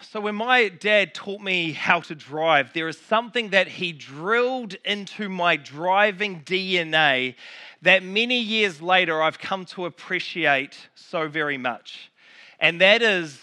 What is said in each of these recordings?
So when my dad taught me how to drive, there is something that he drilled into my driving DNA that many years later I've come to appreciate so very much. And that is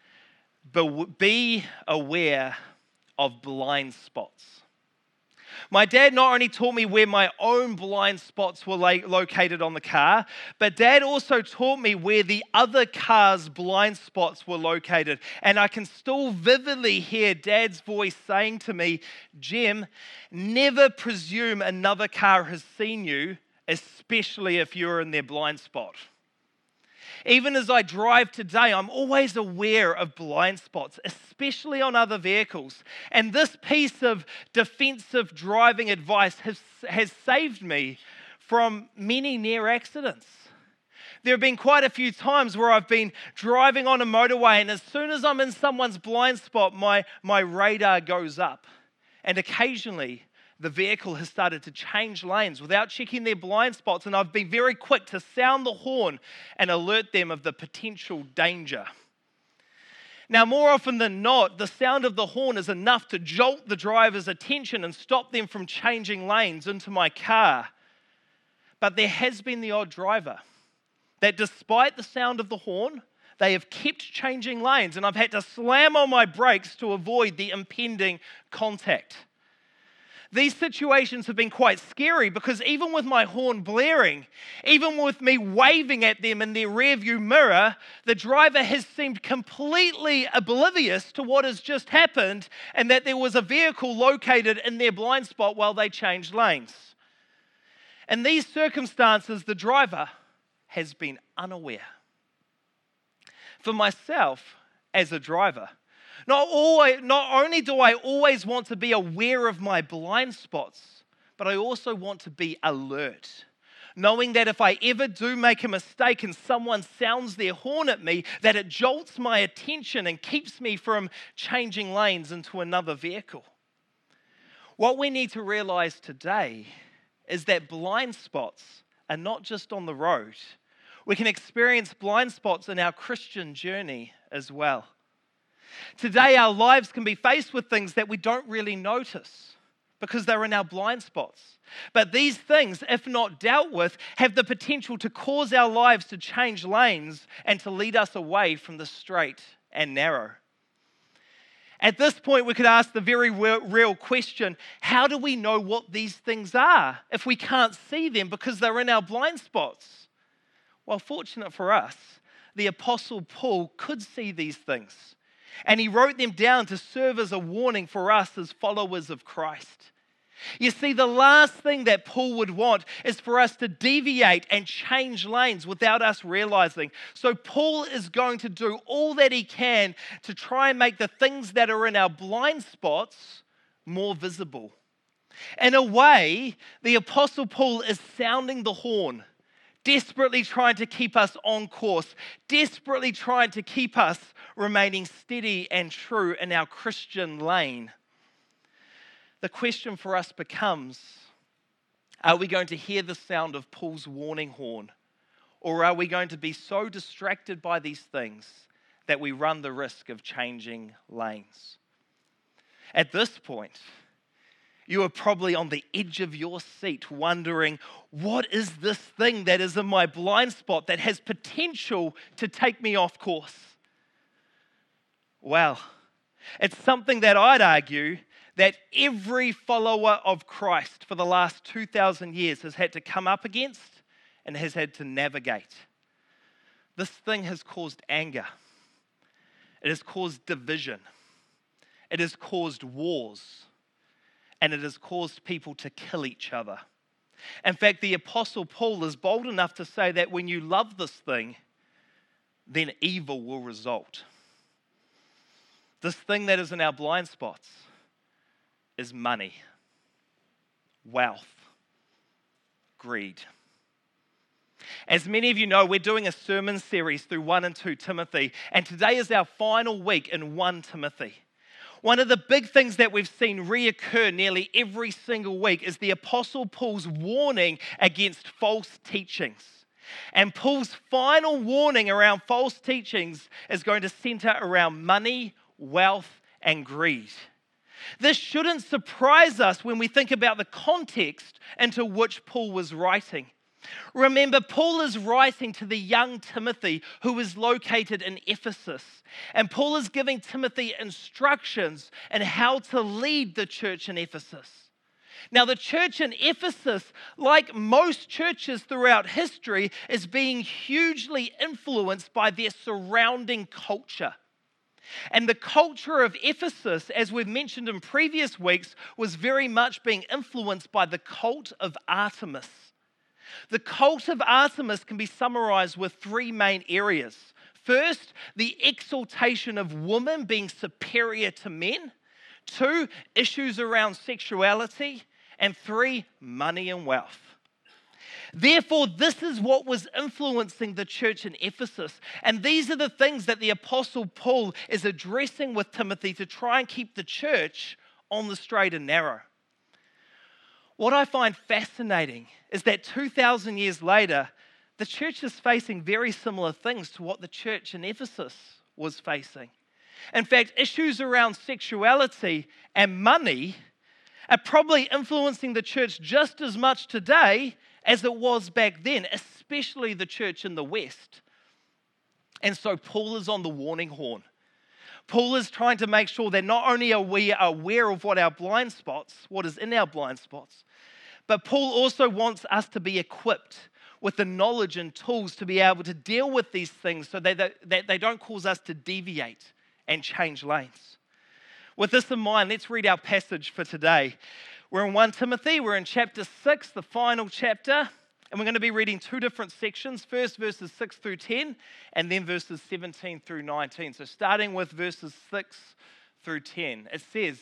be aware of blind spots. My dad not only taught me where my own blind spots were located on the car, but Dad also taught me where the other car's blind spots were located. And I can still vividly hear Dad's voice saying to me, "Jim, never presume another car has seen you, especially if you're in their blind spot." Even as I drive today, I'm always aware of blind spots, especially on other vehicles. And this piece of defensive driving advice has saved me from many near accidents. There have been quite a few times where I've been driving on a motorway, and as soon as I'm in someone's blind spot, my radar goes up. And occasionally, the vehicle has started to change lanes without checking their blind spots, and I've been very quick to sound the horn and alert them of the potential danger. Now, more often than not, the sound of the horn is enough to jolt the driver's attention and stop them from changing lanes into my car. But there has been the odd driver that despite the sound of the horn, they have kept changing lanes, and I've had to slam on my brakes to avoid the impending contact. These situations have been quite scary because even with my horn blaring, even with me waving at them in their rearview mirror, the driver has seemed completely oblivious to what has just happened and that there was a vehicle located in their blind spot while they changed lanes. In these circumstances, the driver has been unaware. For myself, as a driver, not only do I always want to be aware of my blind spots, but I also want to be alert, knowing that if I ever do make a mistake and someone sounds their horn at me, that it jolts my attention and keeps me from changing lanes into another vehicle. What we need to realize today is that blind spots are not just on the road. We can experience blind spots in our Christian journey as well. Today, our lives can be faced with things that we don't really notice because they're in our blind spots. But these things, if not dealt with, have the potential to cause our lives to change lanes and to lead us away from the straight and narrow. At this point, we could ask the very real question, how do we know what these things are if we can't see them because they're in our blind spots? Well, fortunate for us, the Apostle Paul could see these things. And he wrote them down to serve as a warning for us as followers of Christ. You see, the last thing that Paul would want is for us to deviate and change lanes without us realizing. So Paul is going to do all that he can to try and make the things that are in our blind spots more visible. In a way, the Apostle Paul is sounding the horn, desperately trying to keep us on course, desperately trying to keep us remaining steady and true in our Christian lane. The question for us becomes, are we going to hear the sound of Paul's warning horn? Or are we going to be so distracted by these things that we run the risk of changing lanes? At this point, you are probably on the edge of your seat wondering, what is this thing that is in my blind spot that has potential to take me off course? Well, it's something that I'd argue that every follower of Christ for the last 2,000 years has had to come up against and has had to navigate. This thing has caused anger. It has caused division. It has caused wars. And it has caused people to kill each other. In fact, the Apostle Paul is bold enough to say that when you love this thing, then evil will result. This thing that is in our blind spots is money, wealth, greed. As many of you know, we're doing a sermon series through 1 and 2 Timothy, and today is our final week in 1 Timothy. One of the big things that we've seen reoccur nearly every single week is the Apostle Paul's warning against false teachings. And Paul's final warning around false teachings is going to center around money, wealth, and greed. This shouldn't surprise us when we think about the context into which Paul was writing. Remember, Paul is writing to the young Timothy who is located in Ephesus. And Paul is giving Timothy instructions on how to lead the church in Ephesus. Now, the church in Ephesus, like most churches throughout history, is being hugely influenced by their surrounding culture. And the culture of Ephesus, as we've mentioned in previous weeks, was very much being influenced by the cult of Artemis. The cult of Artemis can be summarized with three main areas. First, the exaltation of women being superior to men. 2, issues around sexuality. And 3, money and wealth. Therefore, this is what was influencing the church in Ephesus. And these are the things that the Apostle Paul is addressing with Timothy to try and keep the church on the straight and narrow. What I find fascinating is that 2,000 years later, the church is facing very similar things to what the church in Ephesus was facing. In fact, issues around sexuality and money are probably influencing the church just as much today as it was back then, especially the church in the West. And so Paul is on the warning horn. Paul is trying to make sure that not only are we aware of what is in our blind spots, but Paul also wants us to be equipped with the knowledge and tools to be able to deal with these things so that they don't cause us to deviate and change lanes. With this in mind, let's read our passage for today. We're in 1 Timothy, we're in chapter 6, the final chapter, and we're going to be reading 2 different sections. First, verses 6 through 10, and then verses 17 through 19. So starting with verses 6 through 10, it says,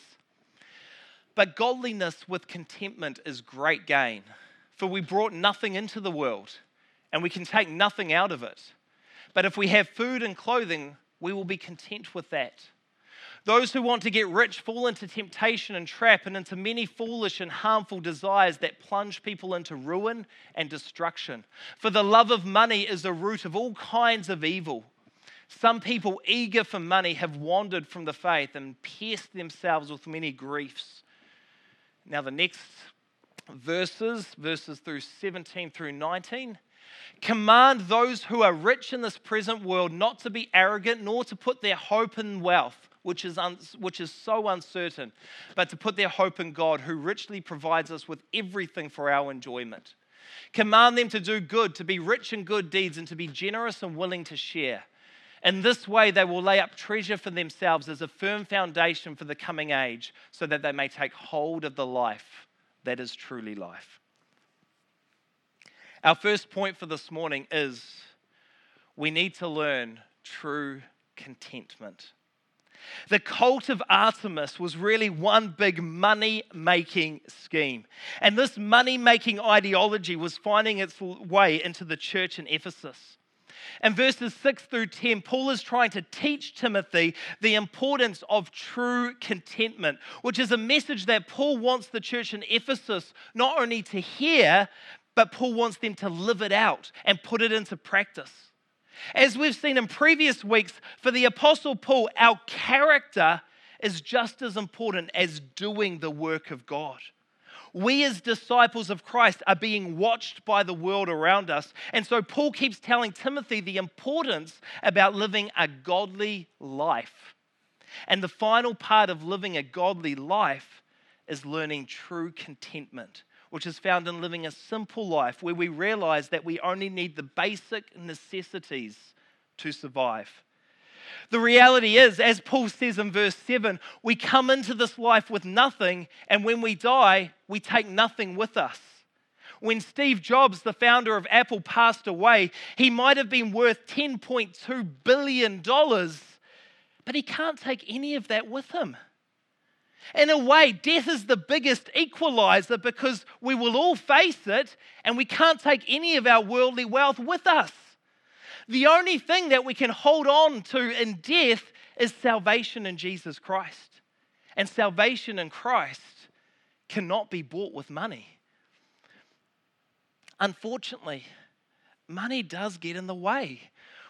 "But godliness with contentment is great gain, for we brought nothing into the world, and we can take nothing out of it. But if we have food and clothing, we will be content with that. Those who want to get rich fall into temptation and trap and into many foolish and harmful desires that plunge people into ruin and destruction. For the love of money is the root of all kinds of evil. Some people eager for money have wandered from the faith and pierced themselves with many griefs." Now the next verses through 17 through 19. "Command those who are rich in this present world not to be arrogant, nor to put their hope in wealth, which is so uncertain, but to put their hope in God, who richly provides us with everything for our enjoyment. Command them to do good, to be rich in good deeds, and to be generous and willing to share. In this way, they will lay up treasure for themselves as a firm foundation for the coming age, so that they may take hold of the life that is truly life." Our first point for this morning is we need to learn true contentment. The cult of Artemis was really one big money-making scheme. And this money-making ideology was finding its way into the church in Ephesus. In verses 6 through 10, Paul is trying to teach Timothy the importance of true contentment, which is a message that Paul wants the church in Ephesus not only to hear, but Paul wants them to live it out and put it into practice. As we've seen in previous weeks, for the Apostle Paul, our character is just as important as doing the work of God. We as disciples of Christ are being watched by the world around us. And so Paul keeps telling Timothy the importance about living a godly life. And the final part of living a godly life is learning true contentment, which is found in living a simple life where we realize that we only need the basic necessities to survive. The reality is, as Paul says in verse 7, we come into this life with nothing, and when we die, we take nothing with us. When Steve Jobs, the founder of Apple, passed away, he might have been worth $10.2 billion, but he can't take any of that with him. In a way, death is the biggest equalizer because we will all face it and we can't take any of our worldly wealth with us. The only thing that we can hold on to in death is salvation in Jesus Christ. And salvation in Christ cannot be bought with money. Unfortunately, money does get in the way.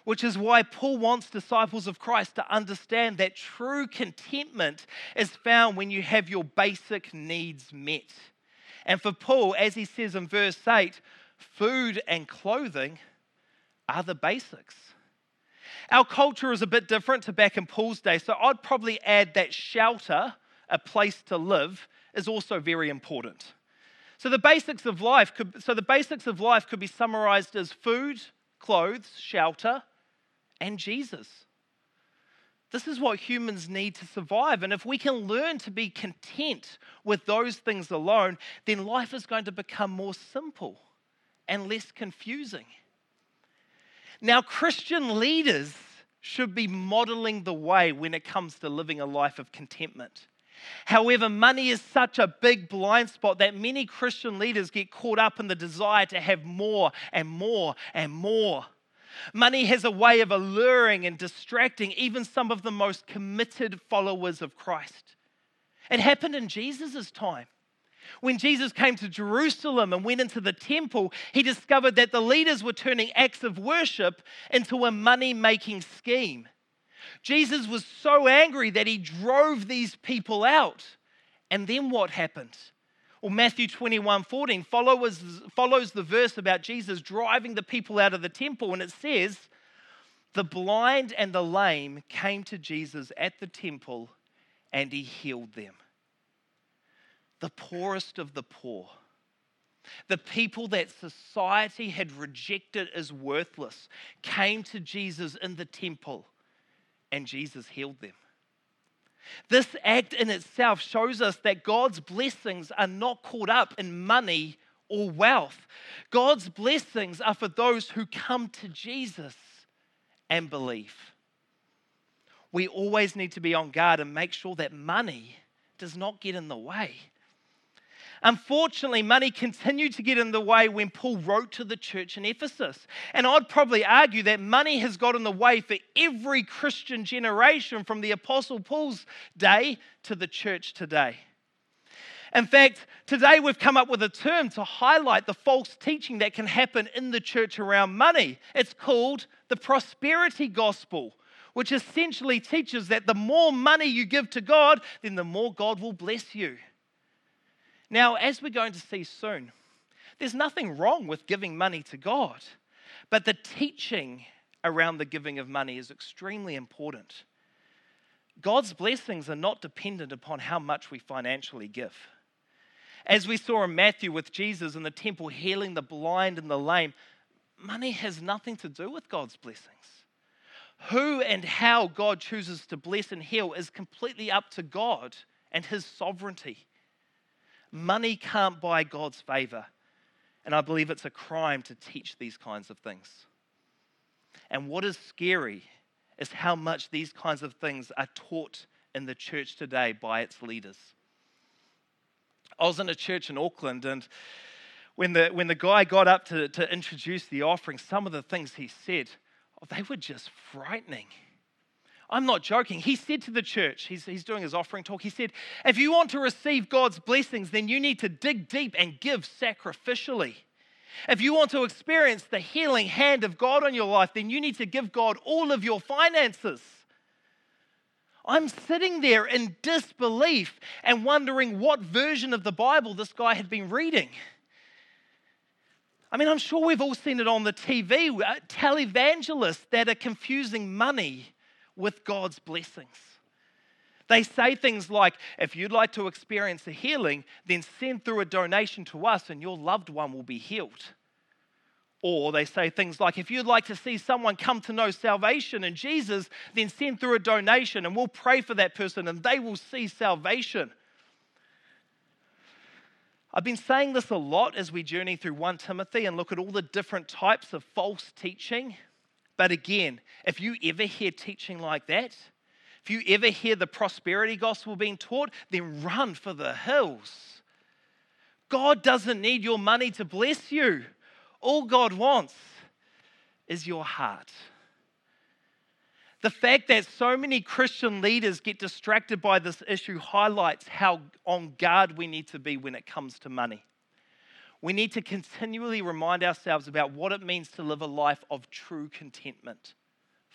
which is why Paul wants disciples of Christ to understand that true contentment is found when you have your basic needs met. And for Paul, as he says in verse 8, food and clothing are the basics. Our culture is a bit different to back in Paul's day, so I'd probably add that shelter, a place to live, is also very important. So the basics of life could be summarized as food, clothes, shelter, and Jesus. This is what humans need to survive. And if we can learn to be content with those things alone, then life is going to become more simple and less confusing. Now, Christian leaders should be modeling the way when it comes to living a life of contentment. However, money is such a big blind spot that many Christian leaders get caught up in the desire to have more and more and more. Money has a way of alluring and distracting even some of the most committed followers of Christ. It happened in Jesus' time. When Jesus came to Jerusalem and went into the temple, he discovered that the leaders were turning acts of worship into a money-making scheme. Jesus was so angry that he drove these people out. And then what happened? Well, Matthew 21:14 follows the verse about Jesus driving the people out of the temple, and it says, the blind and the lame came to Jesus at the temple, and he healed them. The poorest of the poor, the people that society had rejected as worthless, came to Jesus in the temple, and Jesus healed them. This act in itself shows us that God's blessings are not caught up in money or wealth. God's blessings are for those who come to Jesus and believe. We always need to be on guard and make sure that money does not get in the way. Unfortunately, money continued to get in the way when Paul wrote to the church in Ephesus. And I'd probably argue that money has got in the way for every Christian generation from the Apostle Paul's day to the church today. In fact, today we've come up with a term to highlight the false teaching that can happen in the church around money. It's called the prosperity gospel, which essentially teaches that the more money you give to God, then the more God will bless you. Now, as we're going to see soon, there's nothing wrong with giving money to God, but the teaching around the giving of money is extremely important. God's blessings are not dependent upon how much we financially give. As we saw in Matthew with Jesus in the temple healing the blind and the lame, money has nothing to do with God's blessings. Who and how God chooses to bless and heal is completely up to God and His sovereignty. Money can't buy God's favor, and I believe it's a crime to teach these kinds of things. And what is scary is how much these kinds of things are taught in the church today by its leaders. I was in a church in Auckland, and when the guy got up to introduce the offering, some of the things he said, they were just frightening. I'm not joking. He said to the church, he's doing his offering talk, he said, if you want to receive God's blessings, then you need to dig deep and give sacrificially. If you want to experience the healing hand of God on your life, then you need to give God all of your finances. I'm sitting there in disbelief and wondering what version of the Bible this guy had been reading. I mean, I'm sure we've all seen it on the TV, televangelists that are confusing money with God's blessings. They say things like, if you'd like to experience a healing, then send through a donation to us and your loved one will be healed. Or they say things like, if you'd like to see someone come to know salvation in Jesus, then send through a donation and we'll pray for that person and they will see salvation. I've been saying this a lot as we journey through 1 Timothy and look at all the different types of false teaching. But again, if you ever hear teaching like that, if you ever hear the prosperity gospel being taught, then run for the hills. God doesn't need your money to bless you. All God wants is your heart. The fact that so many Christian leaders get distracted by this issue highlights how on guard we need to be when it comes to money. We need to continually remind ourselves about what it means to live a life of true contentment.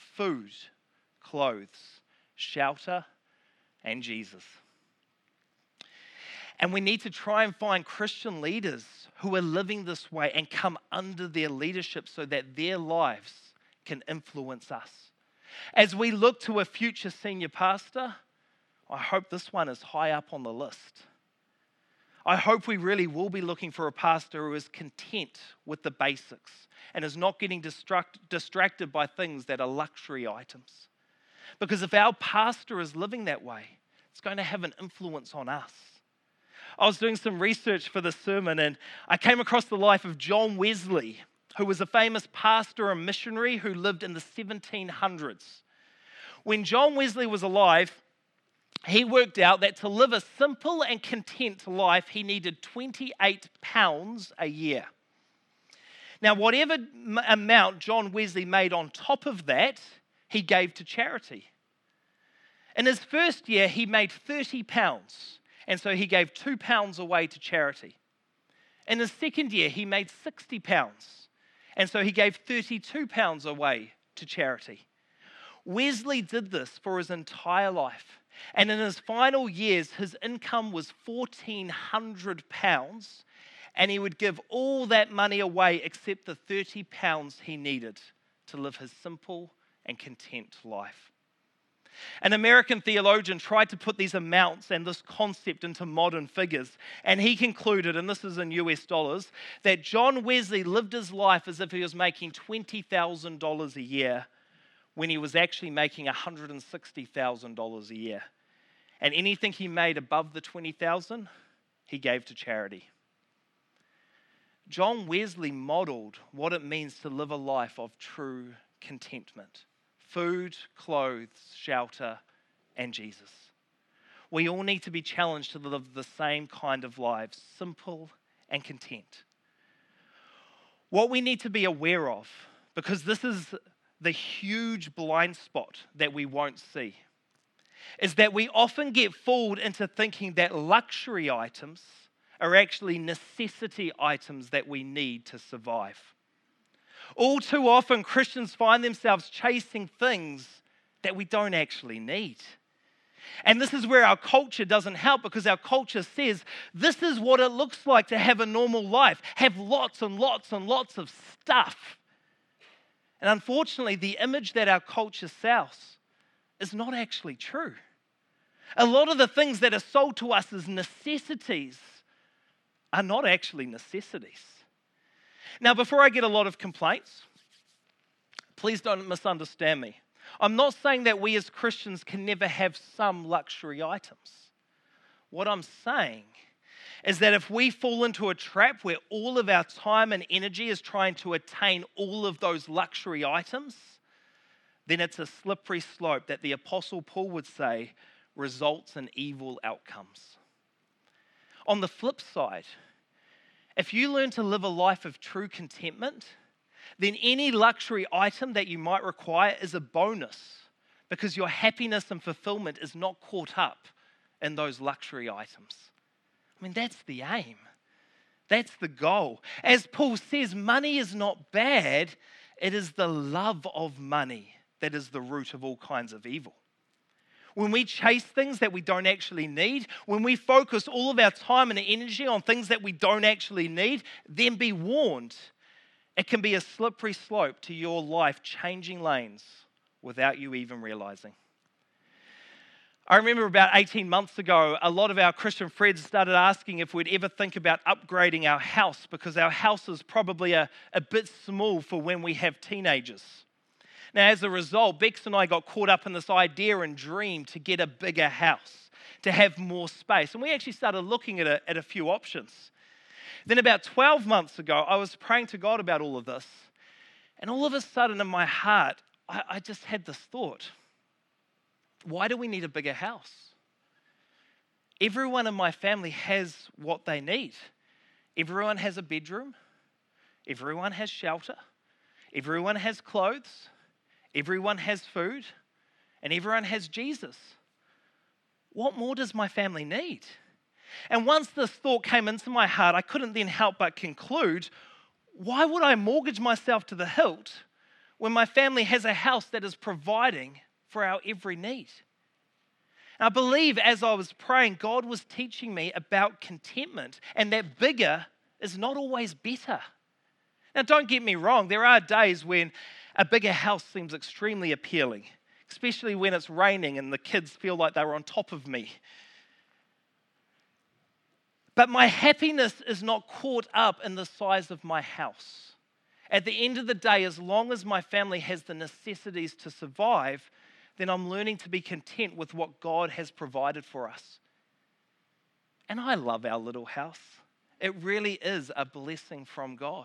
food, clothes, shelter, and Jesus. And we need to try and find Christian leaders who are living this way and come under their leadership so that their lives can influence us. As we look to a future senior pastor, I hope this one is high up on the list. I hope we really will be looking for a pastor who is content with the basics and is not getting distracted by things that are luxury items. Because if our pastor is living that way, it's going to have an influence on us. I was doing some research for this sermon and I came across the life of John Wesley, who was a famous pastor and missionary who lived in the 1700s. When John Wesley was alive, he worked out that to live a simple and content life, he needed 28 pounds a year. Now, whatever amount John Wesley made on top of that, he gave to charity. In his first year, he made 30 pounds, and so he gave 2 pounds away to charity. In his second year, he made 60 pounds, and so he gave 32 pounds away to charity. Wesley did this for his entire life. And in his final years, his income was £1,400, and he would give all that money away except the 30 pounds he needed to live his simple and content life. An American theologian tried to put these amounts and this concept into modern figures, and he concluded, and this is in US dollars, that John Wesley lived his life as if he was making $20,000 a year, when he was actually making $160,000 a year. And anything he made above the $20,000, he gave to charity. John Wesley modeled what it means to live a life of true contentment. Food, clothes, shelter, and Jesus. We all need to be challenged to live the same kind of lives, simple and content. What we need to be aware of, because this is the huge blind spot that we won't see, is that we often get fooled into thinking that luxury items are actually necessity items that we need to survive. All too often, Christians find themselves chasing things that we don't actually need. And this is where our culture doesn't help, because our culture says this is what it looks like to have a normal life, have lots and lots and lots of stuff. And unfortunately, the image that our culture sells is not actually true. A lot of the things that are sold to us as necessities are not actually necessities. Now, before I get a lot of complaints, please don't misunderstand me. I'm not saying that we as Christians can never have some luxury items. What I'm saying is that if we fall into a trap where all of our time and energy is trying to attain all of those luxury items, then it's a slippery slope that the Apostle Paul would say results in evil outcomes. On the flip side, if you learn to live a life of true contentment, then any luxury item that you might require is a bonus, because your happiness and fulfillment is not caught up in those luxury items. I mean, that's the aim. That's the goal. As Paul says, money is not bad. It is the love of money that is the root of all kinds of evil. When we chase things that we don't actually need, when we focus all of our time and energy on things that we don't actually need, then be warned, it can be a slippery slope to your life changing lanes without you even realizing. I remember about 18 months ago, a lot of our Christian friends started asking if we'd ever think about upgrading our house, because our house is probably a bit small for when we have teenagers. Now, as a result, Bex and I got caught up in this idea and dream to get a bigger house, to have more space. And we actually started looking at a few options. Then about 12 months ago, I was praying to God about all of this. And all of a sudden in my heart, I just had this thought. Why do we need a bigger house? Everyone in my family has what they need. Everyone has a bedroom. Everyone has shelter. Everyone has clothes. Everyone has food. And everyone has Jesus. What more does my family need? And once this thought came into my heart, I couldn't then help but conclude, why would I mortgage myself to the hilt when my family has a house that is providing for our every need. And I believe as I was praying, God was teaching me about contentment and that bigger is not always better. Now, don't get me wrong, there are days when a bigger house seems extremely appealing, especially when it's raining and the kids feel like they're on top of me. But my happiness is not caught up in the size of my house. At the end of the day, as long as my family has the necessities to survive, then I'm learning to be content with what God has provided for us. And I love our little house. It really is a blessing from God.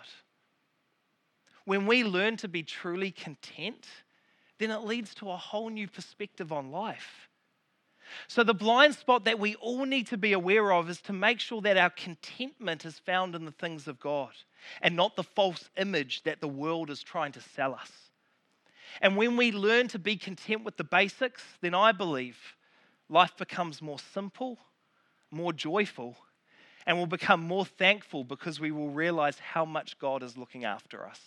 When we learn to be truly content, then it leads to a whole new perspective on life. So the blind spot that we all need to be aware of is to make sure that our contentment is found in the things of God and not the false image that the world is trying to sell us. And when we learn to be content with the basics, then I believe life becomes more simple, more joyful, and we'll become more thankful because we will realize how much God is looking after us.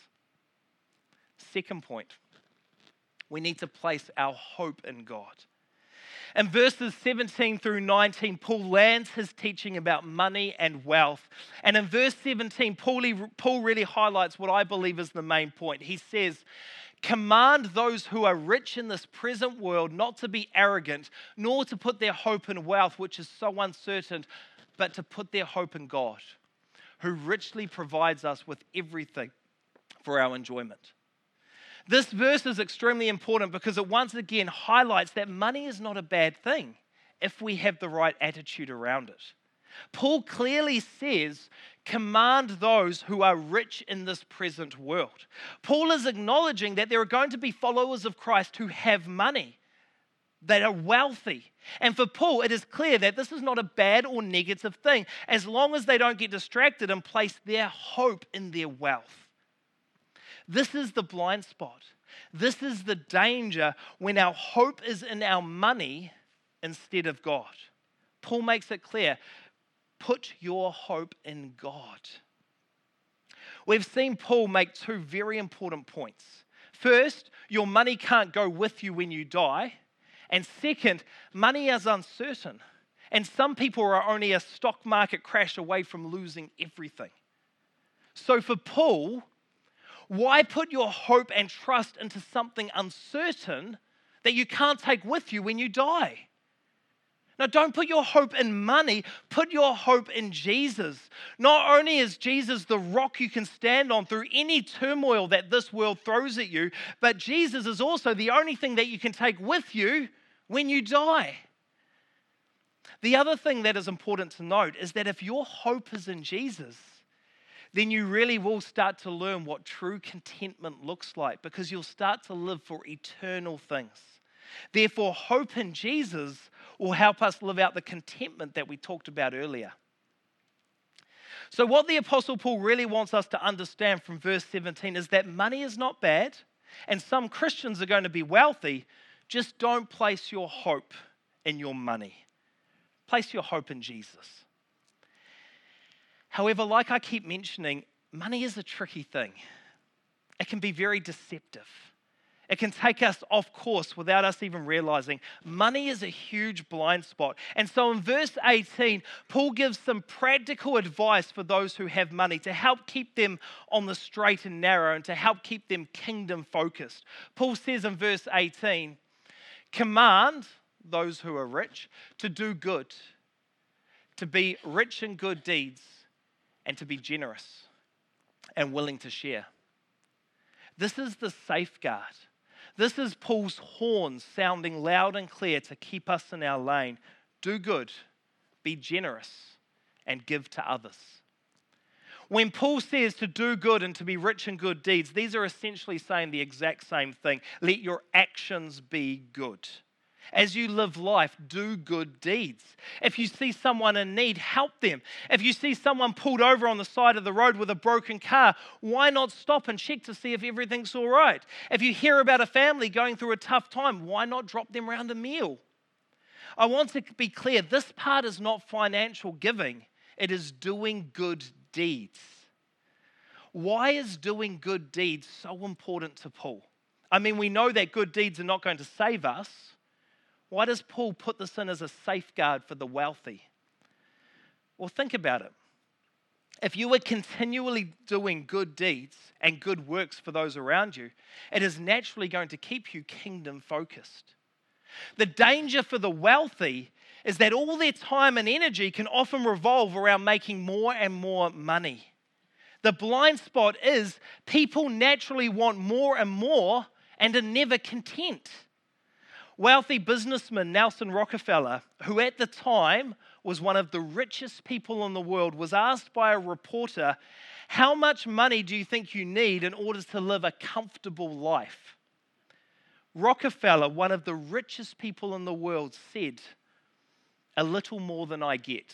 Second point, we need to place our hope in God. In verses 17 through 19, Paul lands his teaching about money and wealth. And in verse 17, Paul really highlights what I believe is the main point. He says, "Command those who are rich in this present world not to be arrogant, nor to put their hope in wealth, which is so uncertain, but to put their hope in God, who richly provides us with everything for our enjoyment." This verse is extremely important because it once again highlights that money is not a bad thing if we have the right attitude around it. Paul clearly says, command those who are rich in this present world. Paul is acknowledging that there are going to be followers of Christ who have money, that are wealthy. And for Paul, it is clear that this is not a bad or negative thing, as long as they don't get distracted and place their hope in their wealth. This is the blind spot. This is the danger when our hope is in our money instead of God. Paul makes it clear, put your hope in God. We've seen Paul make two very important points. First, your money can't go with you when you die. And second, money is uncertain. And some people are only a stock market crash away from losing everything. So for Paul, why put your hope and trust into something uncertain that you can't take with you when you die? Now, don't put your hope in money, put your hope in Jesus. Not only is Jesus the rock you can stand on through any turmoil that this world throws at you, but Jesus is also the only thing that you can take with you when you die. The other thing that is important to note is that if your hope is in Jesus, then you really will start to learn what true contentment looks like because you'll start to live for eternal things. Therefore, hope in Jesus will help us live out the contentment that we talked about earlier. So what the Apostle Paul really wants us to understand from verse 17 is that money is not bad, and some Christians are going to be wealthy. Just don't place your hope in your money. Place your hope in Jesus. However, like I keep mentioning, money is a tricky thing. It can be very deceptive. It can take us off course without us even realizing. Money is a huge blind spot. And so in verse 18, Paul gives some practical advice for those who have money to help keep them on the straight and narrow and to help keep them kingdom focused. Paul says in verse 18, command those who are rich to do good, to be rich in good deeds, and to be generous and willing to share. This is the safeguard. This is Paul's horn sounding loud and clear to keep us in our lane. Do good, be generous, and give to others. When Paul says to do good and to be rich in good deeds, these are essentially saying the exact same thing. Let your actions be good. As you live life, do good deeds. If you see someone in need, help them. If you see someone pulled over on the side of the road with a broken car, why not stop and check to see if everything's all right? If you hear about a family going through a tough time, why not drop them around a meal? I want to be clear, this part is not financial giving. It is doing good deeds. Why is doing good deeds so important to Paul? I mean, we know that good deeds are not going to save us. Why does Paul put this in as a safeguard for the wealthy? Well, think about it. If you were continually doing good deeds and good works for those around you, it is naturally going to keep you kingdom focused. The danger for the wealthy is that all their time and energy can often revolve around making more and more money. The blind spot is people naturally want more and more and are never content. Wealthy businessman Nelson Rockefeller, who at the time was one of the richest people in the world, was asked by a reporter, "How much money do you think you need in order to live a comfortable life?" Rockefeller, one of the richest people in the world, said, "A little more than I get."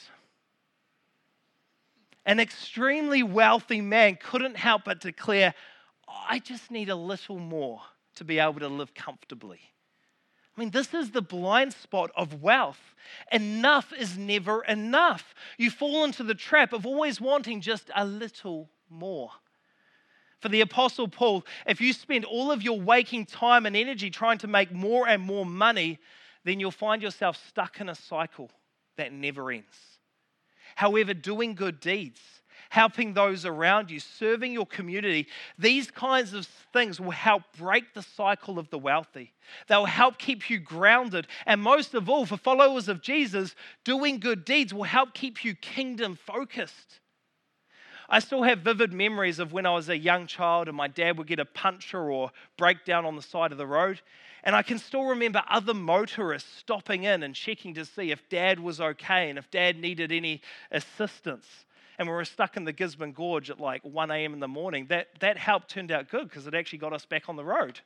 An extremely wealthy man couldn't help but declare, "I just need a little more to be able to live comfortably." I mean, this is the blind spot of wealth. Enough is never enough. You fall into the trap of always wanting just a little more. For the Apostle Paul, if you spend all of your waking time and energy trying to make more and more money, then you'll find yourself stuck in a cycle that never ends. However, doing good deeds, helping those around you, serving your community, these kinds of things will help break the cycle of the wealthy. They'll help keep you grounded. And most of all, for followers of Jesus, doing good deeds will help keep you kingdom focused. I still have vivid memories of when I was a young child and my dad would get a puncture or breakdown on the side of the road. And I can still remember other motorists stopping in and checking to see if dad was okay and if dad needed any assistance. And we were stuck in the Gisborne Gorge at like 1 a.m. in the morning. That help turned out good because it actually got us back on the road.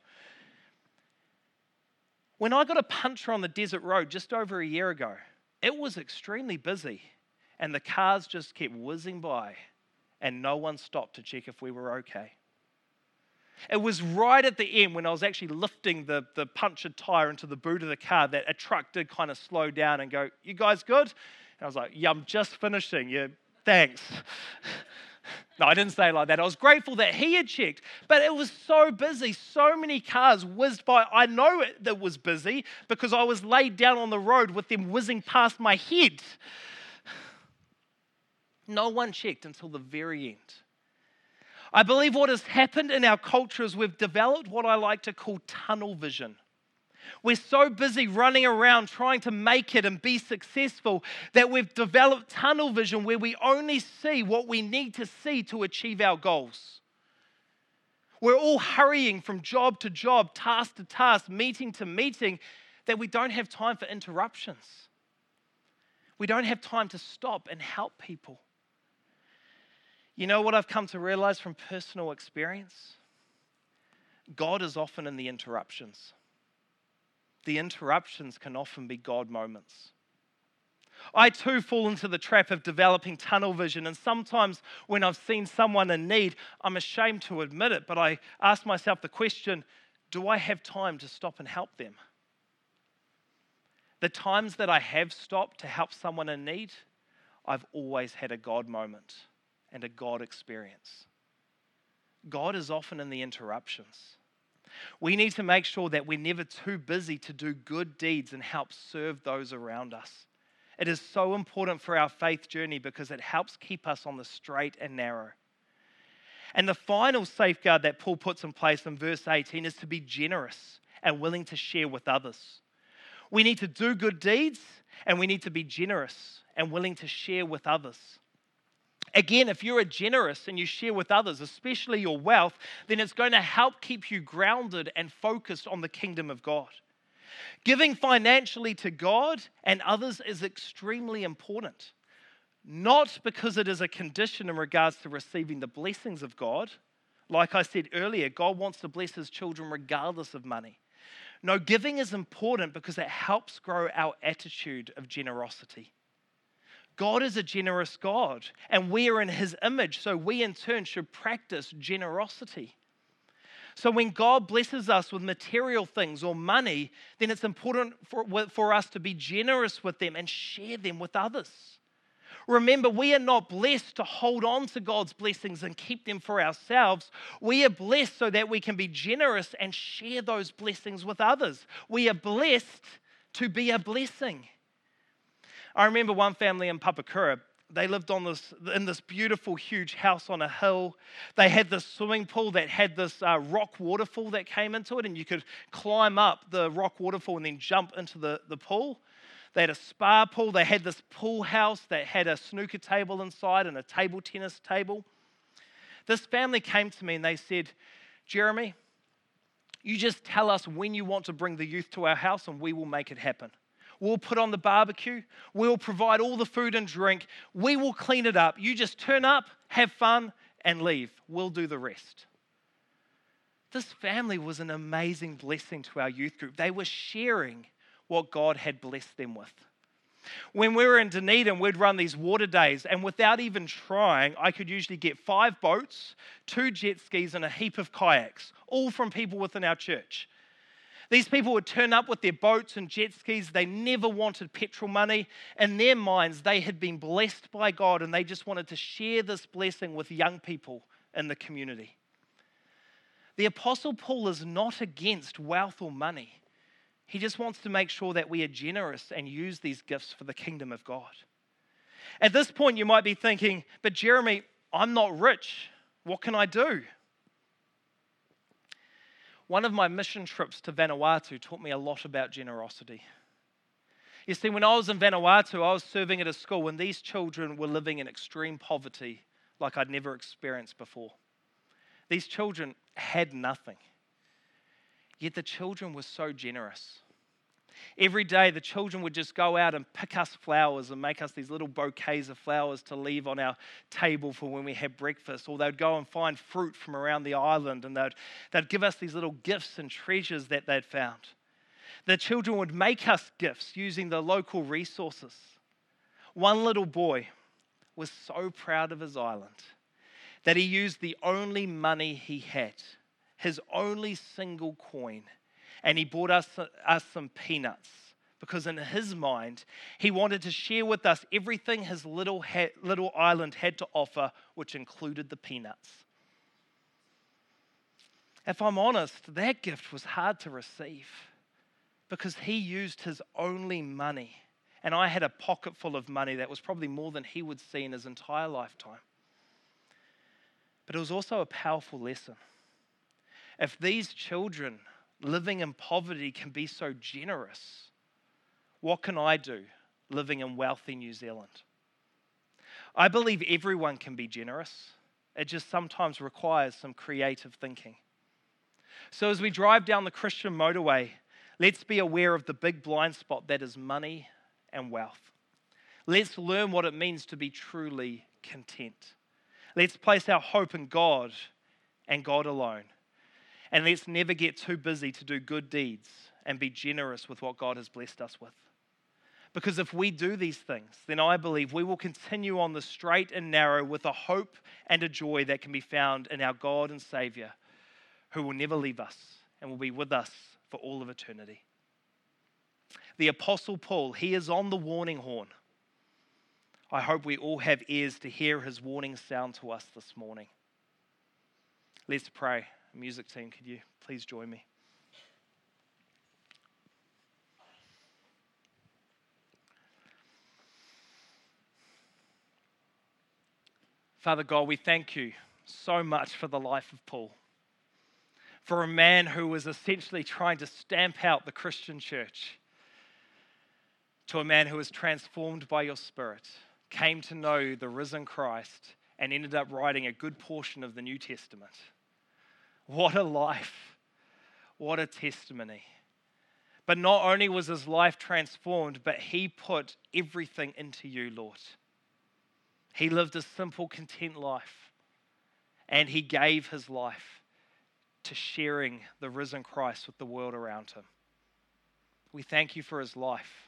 When I got a puncture on the desert road just over a year ago, it was extremely busy and the cars just kept whizzing by and no one stopped to check if we were okay. It was right at the end when I was actually lifting the punctured tire into the boot of the car that a truck did kind of slow down and go, "You guys good?" And I was like, "Yeah, I'm just finishing. Yeah, thanks." No, I didn't say it like that. I was grateful that he had checked, but it was so busy. So many cars whizzed by. I know it was busy because I was laid down on the road with them whizzing past my head. No one checked until the very end. I believe what has happened in our culture is we've developed what I like to call tunnel vision. We're so busy running around trying to make it and be successful that we've developed tunnel vision where we only see what we need to see to achieve our goals. We're all hurrying from job to job, task to task, meeting to meeting, that we don't have time for interruptions. We don't have time to stop and help people. You know what I've come to realize from personal experience? God is often in the interruptions. The interruptions can often be God moments. I too fall into the trap of developing tunnel vision, and sometimes when I've seen someone in need, I'm ashamed to admit it, but I ask myself the question, do I have time to stop and help them? The times that I have stopped to help someone in need, I've always had a God moment and a God experience. God is often in the interruptions. We need to make sure that we're never too busy to do good deeds and help serve those around us. It is so important for our faith journey because it helps keep us on the straight and narrow. And the final safeguard that Paul puts in place in verse 18 is to be generous and willing to share with others. We need to do good deeds and we need to be generous and willing to share with others. Again, if you're generous and you share with others, especially your wealth, then it's going to help keep you grounded and focused on the kingdom of God. Giving financially to God and others is extremely important. Not because it is a condition in regards to receiving the blessings of God. Like I said earlier, God wants to bless his children regardless of money. No, giving is important because it helps grow our attitude of generosity. God is a generous God, and we are in his image, so we in turn should practice generosity. So when God blesses us with material things or money, then it's important for us to be generous with them and share them with others. Remember, we are not blessed to hold on to God's blessings and keep them for ourselves. We are blessed so that we can be generous and share those blessings with others. We are blessed to be a blessing. I remember one family in Papakura. They lived in this beautiful, huge house on a hill. They had this swimming pool that had this rock waterfall that came into it, and you could climb up the rock waterfall and then jump into the pool. They had a spa pool. They had this pool house that had a snooker table inside and a table tennis table. This family came to me and they said, Jeremy, you just tell us when you want to bring the youth to our house and we will make it happen. We'll put on the barbecue. We'll provide all the food and drink. We will clean it up. You just turn up, have fun, and leave. We'll do the rest. This family was an amazing blessing to our youth group. They were sharing what God had blessed them with. When we were in Dunedin, we'd run these water days, and without even trying, I could usually get 5 boats, 2 jet skis, and a heap of kayaks, all from people within our church. These people would turn up with their boats and jet skis. They never wanted petrol money. In their minds, they had been blessed by God, and they just wanted to share this blessing with young people in the community. The Apostle Paul is not against wealth or money. He just wants to make sure that we are generous and use these gifts for the kingdom of God. At this point, you might be thinking, but Jeremy, I'm not rich. What can I do? One of my mission trips to Vanuatu taught me a lot about generosity. You see, when I was in Vanuatu, I was serving at a school and these children were living in extreme poverty like I'd never experienced before. These children had nothing. Yet the children were so generous. Every day, the children would just go out and pick us flowers and make us these little bouquets of flowers to leave on our table for when we had breakfast. Or they'd go and find fruit from around the island and they'd give us these little gifts and treasures that they'd found. The children would make us gifts using the local resources. One little boy was so proud of his island that he used the only money he had, his only single coin, and he bought us some peanuts because in his mind, he wanted to share with us everything his little island had to offer, which included the peanuts. If I'm honest, that gift was hard to receive because he used his only money, and I had a pocket full of money that was probably more than he would see in his entire lifetime. But it was also a powerful lesson. If these children living in poverty can be so generous, what can I do living in wealthy New Zealand? I believe everyone can be generous. It just sometimes requires some creative thinking. So as we drive down the Christian motorway, let's be aware of the big blind spot that is money and wealth. Let's learn what it means to be truly content. Let's place our hope in God and God alone. And let's never get too busy to do good deeds and be generous with what God has blessed us with. Because if we do these things, then I believe we will continue on the straight and narrow with a hope and a joy that can be found in our God and Savior, who will never leave us and will be with us for all of eternity. The Apostle Paul, he is on the warning horn. I hope we all have ears to hear his warning sound to us this morning. Let's pray. Music team, could you please join me? Father God, we thank you so much for the life of Paul, for a man who was essentially trying to stamp out the Christian church, to a man who was transformed by your Spirit, came to know the risen Christ, and ended up writing a good portion of the New Testament. What a life. What a testimony. But not only was his life transformed, but he put everything into you, Lord. He lived a simple, content life, and he gave his life to sharing the risen Christ with the world around him. We thank you for his life.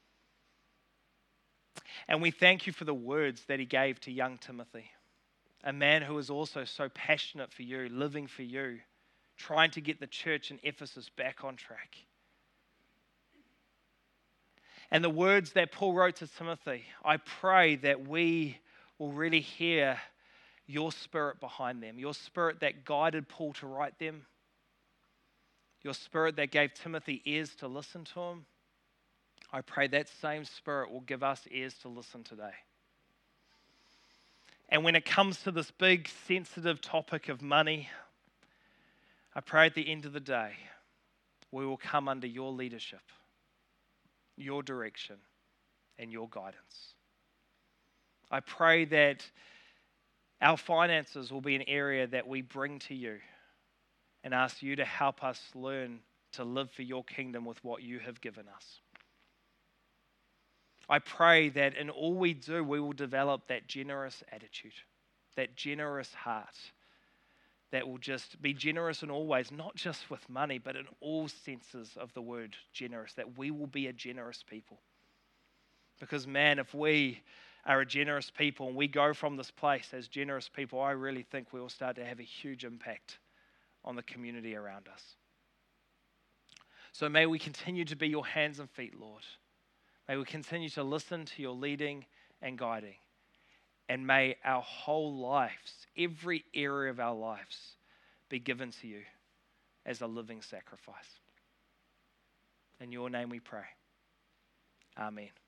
And we thank you for the words that he gave to young Timothy, a man who was also so passionate for you, living for you, trying to get the church in Ephesus back on track. And the words that Paul wrote to Timothy, I pray that we will really hear your spirit behind them, your spirit that guided Paul to write them, your spirit that gave Timothy ears to listen to him. I pray that same spirit will give us ears to listen today. And when it comes to this big, sensitive topic of money, I pray at the end of the day, we will come under your leadership, your direction, and your guidance. I pray that our finances will be an area that we bring to you and ask you to help us learn to live for your kingdom with what you have given us. I pray that in all we do, we will develop that generous attitude, that generous heart, that will just be generous in all ways, not just with money, but in all senses of the word generous, that we will be a generous people. Because man, if we are a generous people and we go from this place as generous people, I really think we will start to have a huge impact on the community around us. So may we continue to be your hands and feet, Lord. May we continue to listen to your leading and guiding. And may our whole lives, every area of our lives, be given to you as a living sacrifice. In your name we pray. Amen.